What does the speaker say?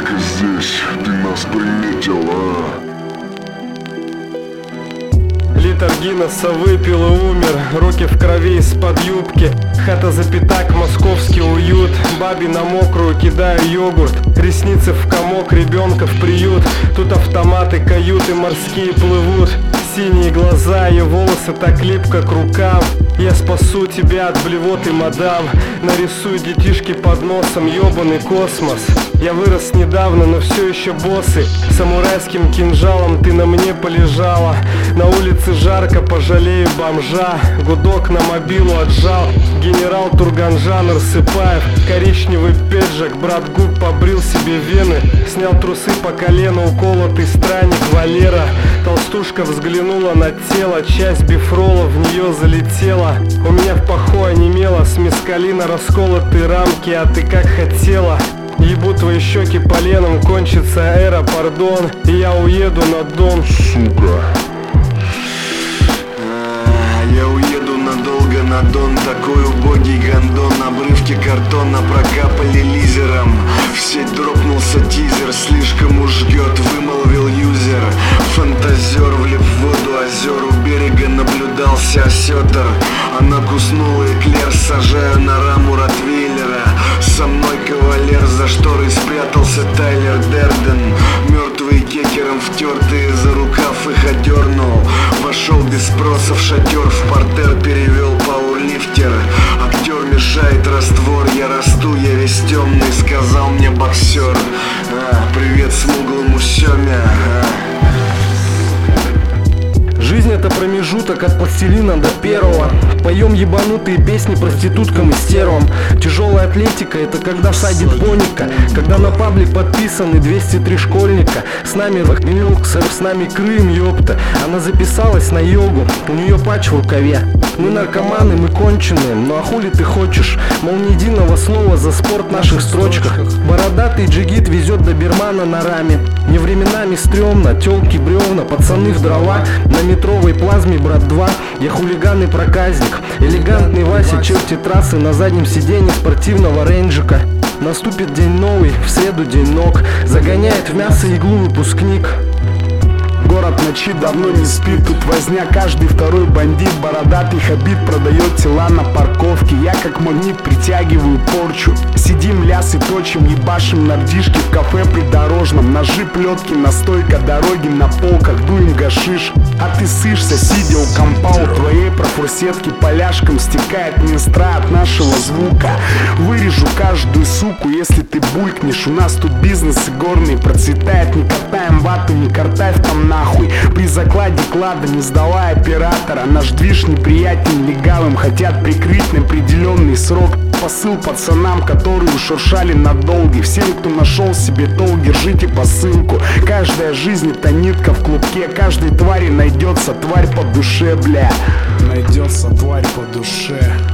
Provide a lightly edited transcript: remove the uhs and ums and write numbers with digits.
только здесь ты нас приметила. Литр Гиннесса выпил и умер, руки в крови из-под юбки. Хата за пятак, московский уют. Бабе на мокрую кидаю йогурт, ресницы в комок, ребенка в приют. Тут автоматы, каюты морские плывут. Синие глаза и волосы так липко к рукам. Я спасу тебя от блевоты, мадам. Нарисую детишки под носом, ёбаный космос. Я вырос недавно, но все еще босый. Самурайским кинжалом ты на мне полежала. На улице жарко, пожалею бомжа. Гудок на мобилу отжал. Генерал Турганжан Арсыпаев. Коричневый педжак, брат губ побрил себе вены. Снял трусы по колено, уколотый странник Валера. Толстушка взглянула на тело, часть бифрола в нее залетела. У меня в паху онемело, с мескалина расколотые рамки, а ты как хотела. Ебу твои щеки поленом, кончится эра, пардон, и я уеду на Дон. Сука. Я уеду надолго на Дон, такой убогий гондон. Обрывки картона прокапали лизером. В сеть дропнулся тизер, слишком уж жгет, вымолвил юзер. Фантазер влип в воду озер, у берега наблюдался осетр. Она куснула эклер, сажаю на раму ротвейлера. Со мной кавалер, за шторой спрятался Тайлер Дерден. Мертвые кекером втертые, за рукав их одернул. Вошел без спроса в шатер, в портер перевел пауэрлифтер. Актер мешает раствор, я расту, я весь темный, сказал мне боксер. Привет смуглому Семе. Жизнь — это промежуток от пластилина до первого. Поем ебанутые песни проституткам и стервам. Тяжелая атлетика — это когда садит боника. Когда на паблик подписаны 203 школьника. С нами Вахмелюксер, с нами Крым, ёпта. Она записалась на йогу, у нее патч в рукаве. Мы наркоманы, мы конченые, ну а хули ты хочешь? Мол, ни единого слова за спорт в наших строчках. Бородатый джигит везет добермана на раме. Мне временами стрёмно, тёлки бревна, пацаны в дрова. На метровой плазме, брат 2, я хулиган и проказник. Элегантный Вася, черти трассы на заднем сиденье спортивного рейнджика. Наступит день новый, в среду день ног. Загоняет в мясо иглу выпускник. Город ночи давно не спит, тут возня, каждый второй бандит. Бородатый хабит продает тела на парковке. Я как магнит притягиваю порчу. Сидим, лясы точим, ебашим нардишки в кафе придорожном. Ножи, плетки, настойка, дороги на полках, дуем гашиш. А ты сышься, сидя у компа, у твоей профурсетки поляшком стекает минстра от нашего звука. Вырежу каждую суку, если ты булькнешь. У нас тут бизнес и горный процветает. Не катаем вату, не картай там нахуй. При закладе клада не сдавай оператора. Наш движ неприятен легавым, хотят прикрыть на определенный срок. Посыл пацанам, которые ушуршали надолго. Всем, кто нашел себе толк, держите посылку. Каждая жизнь это нитка в клубке. Каждой твари найдется тварь по душе, бля. Найдется тварь по душе.